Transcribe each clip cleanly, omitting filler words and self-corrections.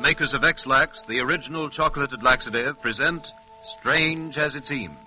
makers of X-Lax, the original chocolated laxative, present Strange as It Seems.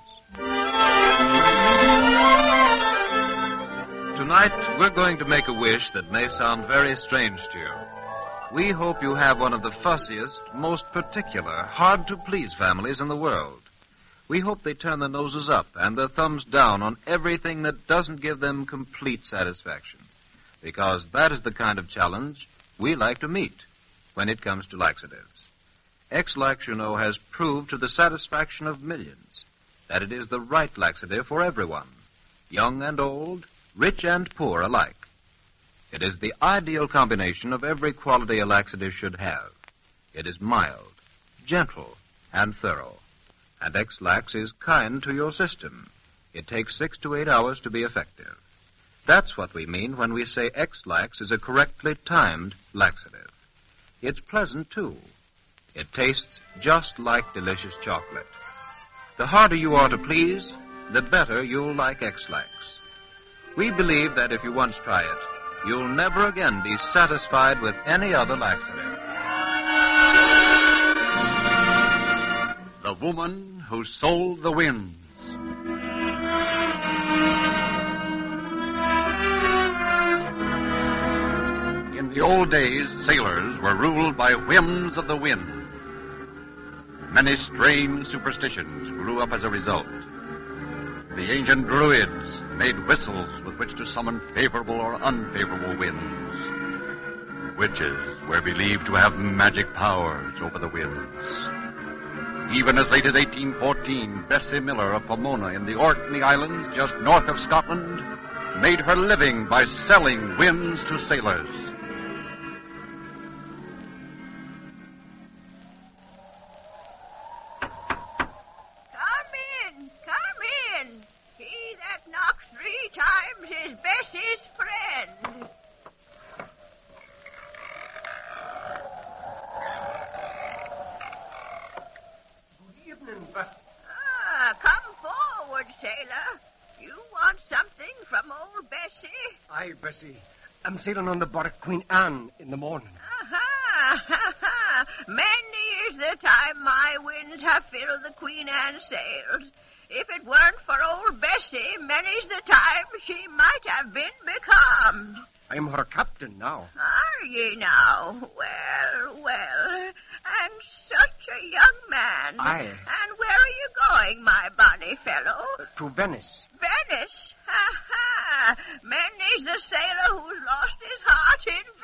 Tonight, we're going to make a wish that may sound very strange to you. We hope you have one of the fussiest, most particular, hard-to-please families in the world. We hope they turn their noses up and their thumbs down on everything that doesn't give them complete satisfaction. Because that is the kind of challenge we like to meet when it comes to laxatives. X-Lax, you know, has proved to the satisfaction of millions that it is the right laxative for everyone, young and old, rich and poor alike. It is the ideal combination of every quality a laxative should have. It is mild, gentle, and thorough. And X-Lax is kind to your system. It takes 6 to 8 hours to be effective. That's what we mean when we say X-Lax is a correctly timed laxative. It's pleasant, too. It tastes just like delicious chocolate. The harder you are to please, the better you'll like X-Lax. We believe that if you once try it, you'll never again be satisfied with any other laxative. The Woman Who Sold the Winds. In the old days, sailors were ruled by whims of the wind. Many strange superstitions grew up as a result. The ancient Druids made whistles with which to summon favorable or unfavorable winds. Witches were believed to have magic powers over the winds. Even as late as 1814, Bessie Miller of Pomona in the Orkney Islands, just north of Scotland, made her living by selling winds to sailors. Come in. He that knocks 3 times is Bessie's friend. Come forward, sailor. You want something from old Bessie? Aye, Bessie. I'm sailing on the barque Queen Anne in the morning. Aha! Many is the time my winds have filled the Queen Anne sails. If it weren't for old Bessie, many's the time she might have been becalmed. I'm her captain now. Are ye now? Well, and such a young man. Aye. And where are you going, my bonny fellow? To Venice. Venice? Ha! Many's the sailor who's lost his heart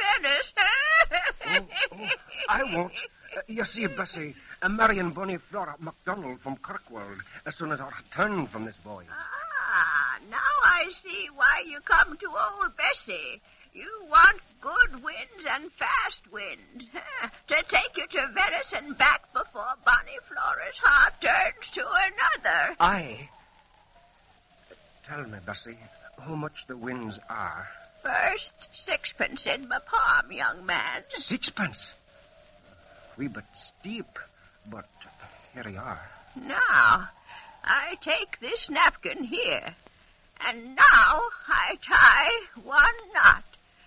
in Venice. I won't. You see, Bessie, Marion Bonnie Flora MacDonald from Kirkwall as soon as I return from this voyage. Now I see why you come to old Bessie. You want good winds and fast winds to take you to Venice and back before Bonnie Flora's heart turns to another. Aye. Tell me, Bessie, how much the winds are. First, 6pence in my palm, young man. 6pence? Wee bit steep, but here you are. Now, I take this napkin here, and now I tie 1 knot.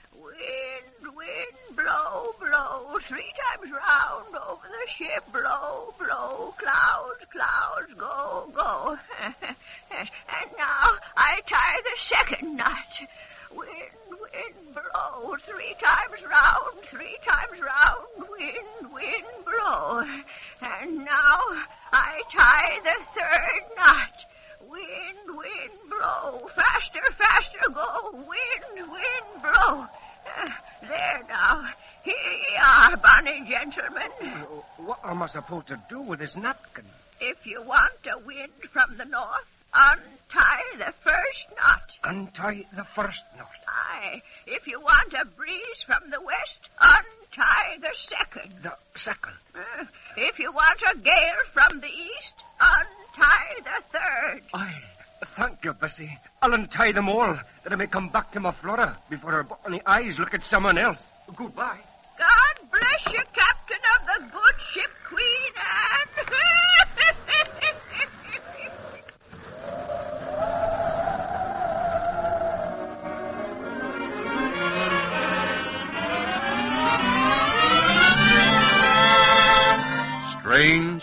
Wind, blow, blow, 3 times round over the ship, blow, blow, clouds, go. And now I tie the 2nd knot. Wind, blow, 3 times round, wind, blow. And now I tie the 3rd knot. Wind, blow, faster, go, wind, blow. There now, here ye are, bonny gentlemen. What am I supposed to do with this napkin? If you want a wind from the north, untie the 1st knot. Untie the 1st knot? Aye. If you want a breeze from the west, untie the 2nd. The 2nd? If you want a gale from the east, untie the 3rd. Aye. Thank you, Bessie. I'll untie them all, that I may come back to my Flora before her bonny eyes look at someone else. Goodbye. God bless you, captain of the good ship Queen Anne.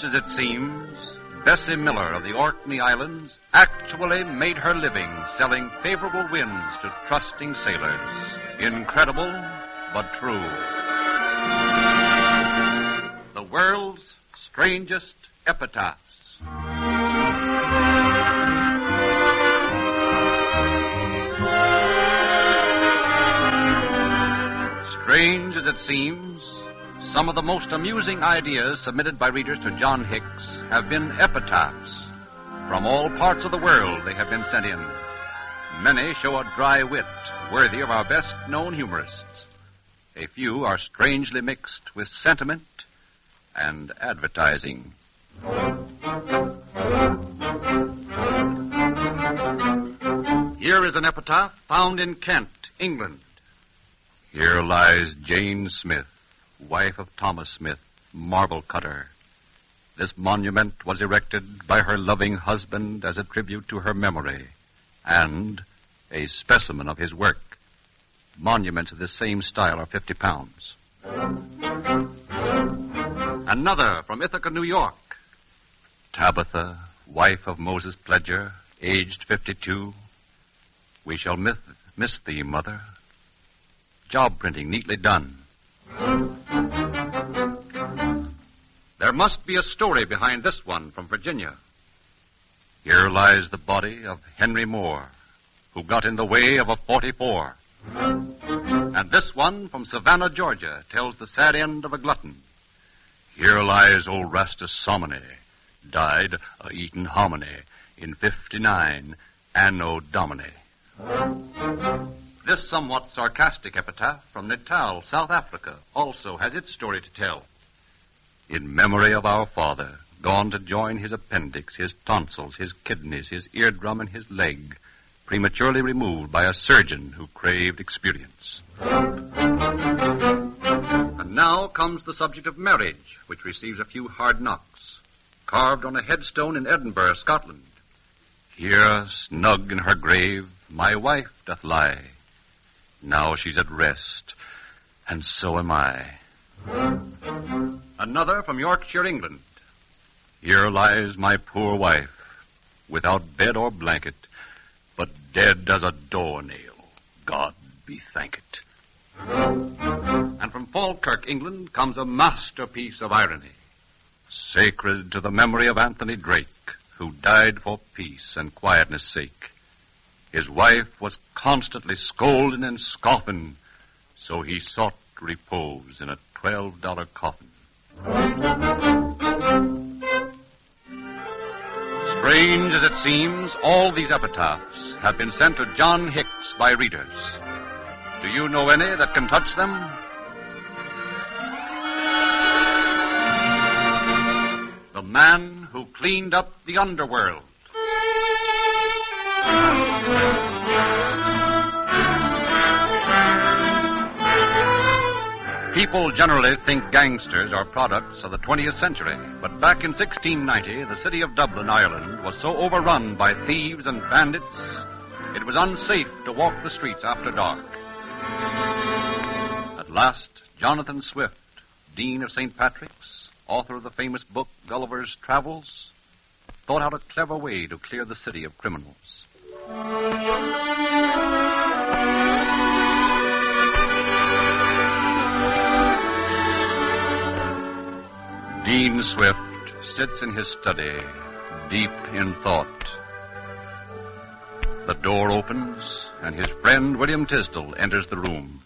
as it seems, Bessie Miller of the Orkney Islands actually made her living selling favorable winds to trusting sailors. Incredible, but true. The world's strangest epitaphs. Strange as it seems, some of the most amusing ideas submitted by readers to John Hicks have been epitaphs. From all parts of the world they have been sent in. Many show a dry wit worthy of our best-known humorists. A few are strangely mixed with sentiment and advertising. Here is an epitaph found in Kent, England. Here lies Jane Smith, wife of Thomas Smith, marble cutter. This monument was erected by her loving husband as a tribute to her memory and a specimen of his work. Monuments of this same style are 50 pounds. Another from Ithaca, New York. Tabitha, wife of Moses Pledger, aged 52. We shall miss thee, mother. Job printing neatly done. There must be a story behind this one from Virginia. Here lies the body of Henry Moore, who got in the way of a 44. And this one from Savannah, Georgia, tells the sad end of a glutton. Here lies old Rastus Somony, died a-eatin' hominy in 59 Anno Domini. This somewhat sarcastic epitaph from Natal, South Africa, also has its story to tell. In memory of our father, gone to join his appendix, his tonsils, his kidneys, his eardrum, and his leg, prematurely removed by a surgeon who craved experience. And now comes the subject of marriage, which receives a few hard knocks, carved on a headstone in Edinburgh, Scotland. Here, snug in her grave, my wife doth lie. Now she's at rest, and so am I. Another from Yorkshire, England. Here lies my poor wife, without bed or blanket, but dead as a doornail. God be thanked. And from Falkirk, England, comes a masterpiece of irony, sacred to the memory of Anthony Drake, who died for peace and quietness' sake. His wife was constantly scolding and scoffing, so he sought repose in a $12 coffin. Strange as it seems, all these epitaphs have been sent to John Hicks by readers. Do you know any that can touch them? The man who cleaned up the underworld. People generally think gangsters are products of the 20th century, but back in 1690, the city of Dublin, Ireland, was so overrun by thieves and bandits, it was unsafe to walk the streets after dark. At last, Jonathan Swift, Dean of St. Patrick's, author of the famous book Gulliver's Travels, thought out a clever way to clear the city of criminals. Dean Swift sits in his study, deep in thought. The door opens, and his friend William Tisdall enters the room.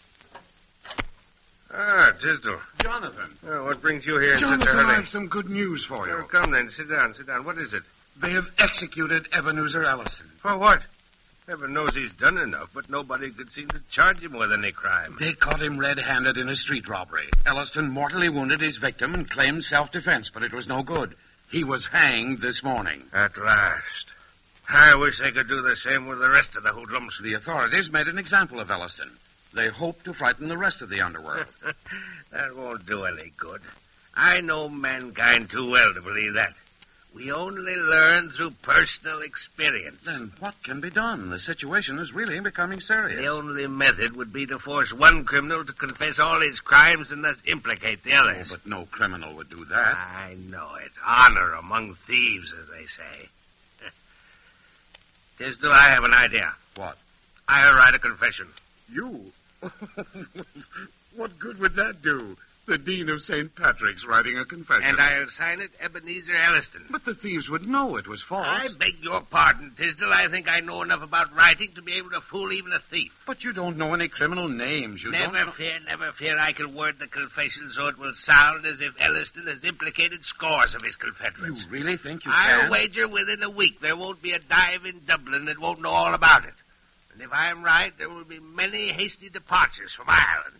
Ah, Tisdall. Jonathan. Oh, what brings you here in Jonathan, such a hurry? I have some good news for you. Oh, come then, sit down. What is it? They have executed Ebenezer Ellison. For what? Heaven knows he's done enough, but nobody could seem to charge him with any crime. They caught him red-handed in a street robbery. Elliston mortally wounded his victim and claimed self-defense, but it was no good. He was hanged this morning. At last. I wish they could do the same with the rest of the hoodlums. The authorities made an example of Elliston. They hope to frighten the rest of the underworld. That won't do any good. I know mankind too well to believe that. We only learn through personal experience. Then what can be done? The situation is really becoming serious. The only method would be to force one criminal to confess all his crimes and thus implicate the others. Oh, but no criminal would do that. I know it. Honor among thieves, as they say. Tisdale, I have an idea. What? I'll write a confession. You? What good would that do? The Dean of St. Patrick's writing a confession. And I'll sign it Ebenezer Elliston. But the thieves would know it was false. I beg your pardon, Tisdale. I think I know enough about writing to be able to fool even a thief. But you don't know any criminal names. Never fear. I can word the confession so it will sound as if Elliston has implicated scores of his confederates. You really think you I'll can? wager within a week there won't be a dive in Dublin that won't know all about it. And if I'm right, there will be many hasty departures from Ireland.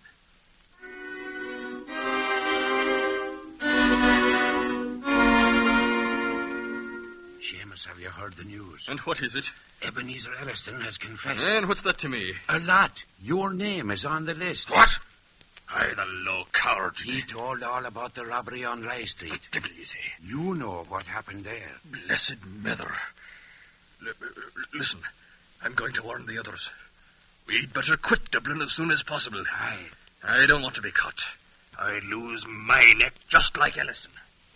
Seamus, have you heard the news? And what is it? Ebenezer Elliston has confessed. And what's that to me? A lot. Your name is on the list. What? I, the low coward. He told all about the robbery on Rye Street. Devil easy. You know what happened there. Blessed mother. Listen, I'm going to warn the others. We'd better quit Dublin as soon as possible. Aye. I don't want to be caught. I'd lose my neck just like Elliston.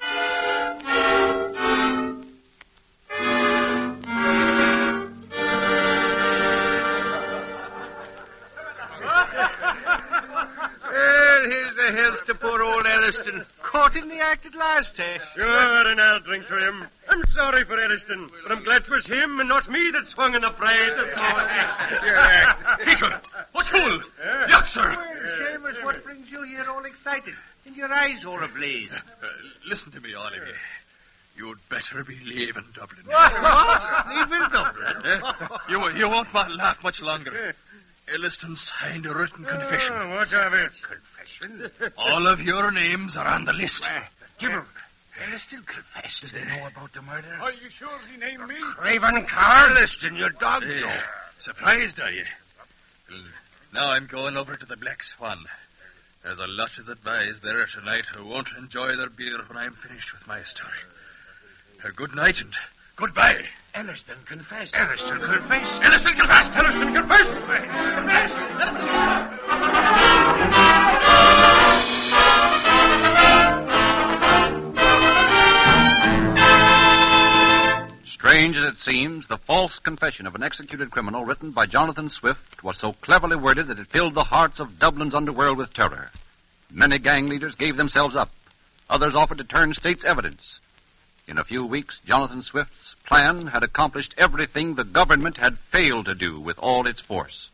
Well, here's the health to poor old Elliston. Caught in the act at last, eh? Sure, and I'll drink to him. I'm sorry for Elliston, but I'm glad 'twas him and not me that swung in the parade. People! What fool? Yuck, sir! Seamus, what brings you here all excited? And your eyes all ablaze. Listen to me, all of you. You'd better be leaving Dublin. What? Leaving Dublin? You won't laugh much longer. Elliston signed a written confession. Oh, what of it? Confession? All of your names are on the list. Elliston confessed. Did they know about the murder? Are you sure he named me? Craven Carl. Elliston, your dog know. Surprised, are you? Now I'm going over to the Black Swan. There's a lot of the boys there tonight who won't enjoy their beer when I'm finished with my story. Good night and goodbye. Elliston confessed. Elliston confessed. Elliston confessed! Elliston confessed! Strange as it seems, the false confession of an executed criminal written by Jonathan Swift was so cleverly worded that it filled the hearts of Dublin's underworld with terror. Many gang leaders gave themselves up. Others offered to turn state's evidence. In a few weeks, Jonathan Swift's plan had accomplished everything the government had failed to do with all its force.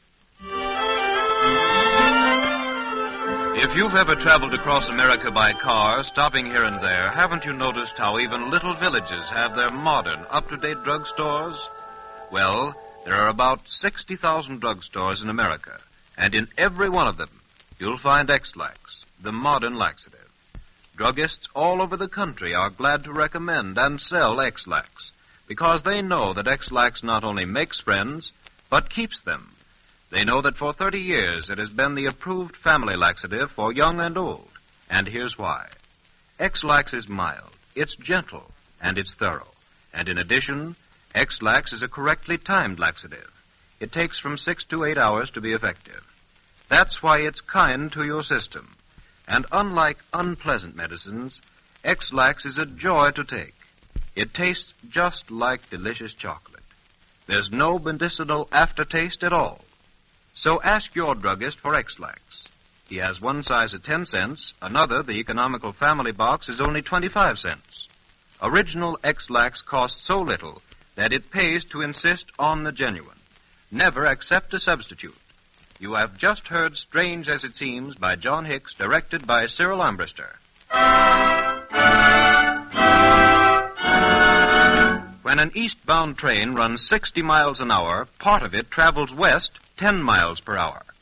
If you've ever traveled across America by car, stopping here and there, haven't you noticed how even little villages have their modern, up-to-date drugstores? Well, there are about 60,000 drugstores in America, and in every one of them, you'll find X-Lax, the modern laxative. Druggists all over the country are glad to recommend and sell X-Lax, because they know that X-Lax not only makes friends, but keeps them. They know that for 30 years it has been the approved family laxative for young and old. And here's why. X-Lax is mild, it's gentle, and it's thorough. And in addition, X-Lax is a correctly timed laxative. It takes from 6 to 8 hours to be effective. That's why it's kind to your system. And unlike unpleasant medicines, X-Lax is a joy to take. It tastes just like delicious chocolate. There's no medicinal aftertaste at all. So ask your druggist for X-Lax. He has one size at 10 cents, another, the economical family box, is only 25 cents. Original X-Lax costs so little that it pays to insist on the genuine. Never accept a substitute. You have just heard Strange as It Seems by John Hicks, directed by Cyril Armbruster. When an eastbound train runs 60 miles an hour, part of it travels west 10 miles per hour.